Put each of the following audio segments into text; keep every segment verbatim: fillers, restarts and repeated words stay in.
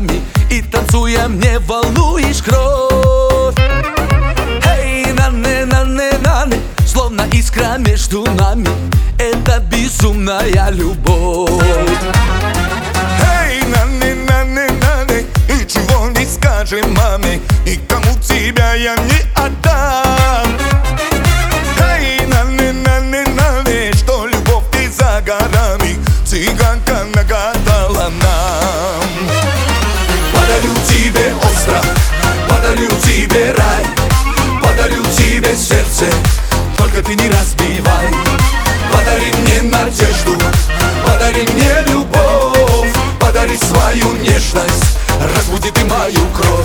нами и танцуем, не волнуешь кровь. Эй, нане, нане, нане, словно искра между нами, это безумная любовь. Эй, нане, нане, нане, и чего не скажем маме, и кому тебя я не отдам. Эй, нане, нане, нане, что любовь не за горами, цыганка нагадала нам. Подарю тебе остров, подарю тебе рай, подарю тебе сердце, только ты не разбивай. Подари мне надежду, подари мне любовь, подари свою нежность, разбуди ты мою кровь.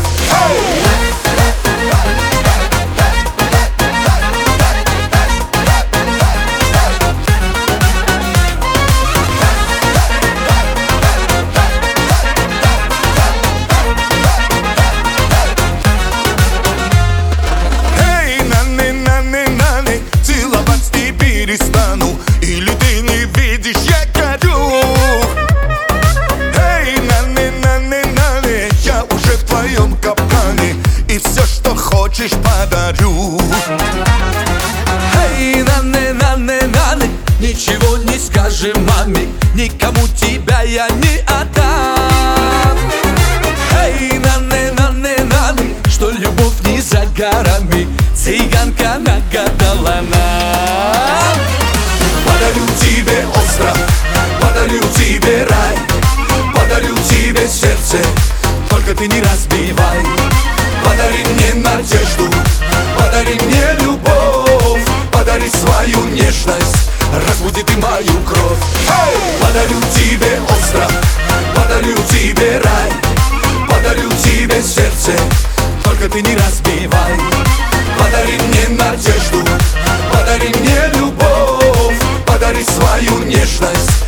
Эй, нане, нане, нане, целовать не перестану, или ты не видишь, я горю. Эй, нане, нане, нане, я уже в твоем капкане, и все, что хочешь, подарю. Эй, нане, нане, нане, ничего не скажем маме, никому тебя я не отдам. Эй, нане, нане, нане, что любовь не за горами, цыганка нагадала нам. Подарю тебе остров, подарю тебе рай, подарю тебе сердце, только ты не разбивай. Подари мне надежду, подари мне любовь, подари свою нежность, разбуди ты мою кровь. Подарю тебе остров, подарю тебе рай, подарю тебе сердце, только ты не разбивай. Подари мне надежду, подари мне любовь, подари свою нежность,